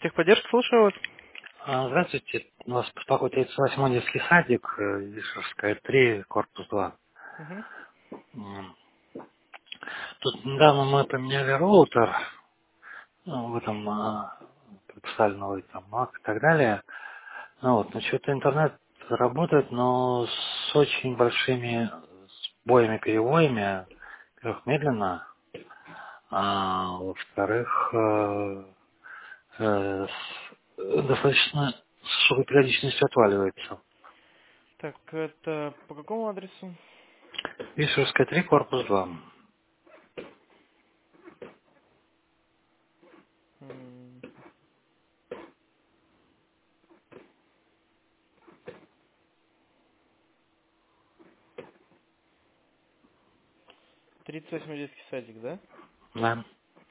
Техподдержка, слушаю вас. Здравствуйте. Вас беспокоит 38-й детский садик, Вишерская, 3, корпус 2. Мгм. Тут недавно мы поменяли роутер, в этом прописали новый там Mac и так далее. Ну, что-то интернет работает, но с очень большими сбоями, перебоями. Во-первых, медленно, а во-вторых, достаточно с широкой периодичностью отваливается. Так, это по какому адресу? Вишерская, 3, корпус 2. 38-й детский садик, да? Да.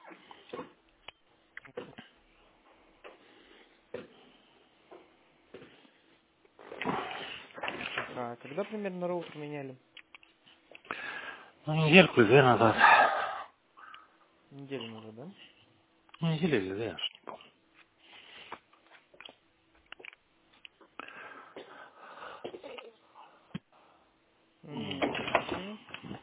Ага, а когда примерно роутер меняли? Ну, недельку или две назад. Неделю назад, да? Ну, неделю или две, я ж не помню. Мгм.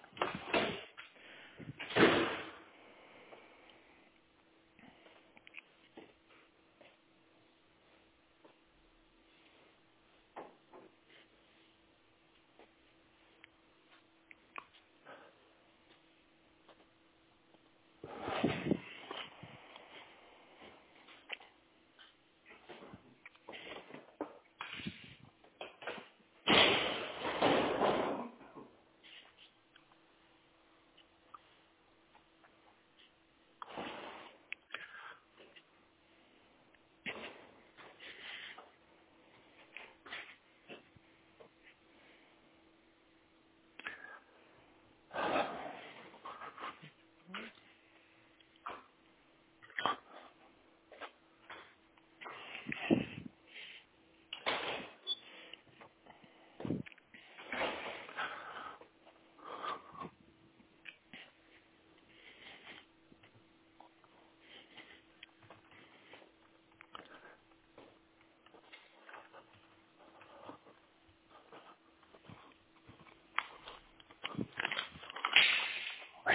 Ой.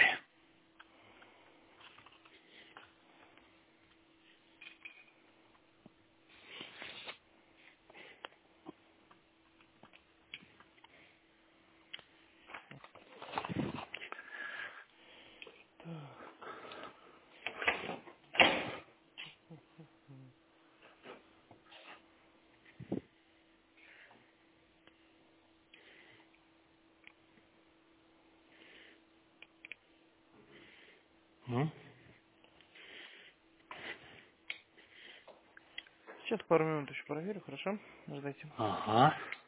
М? Сейчас пару минут еще проверю, хорошо? Ждайте. Ага.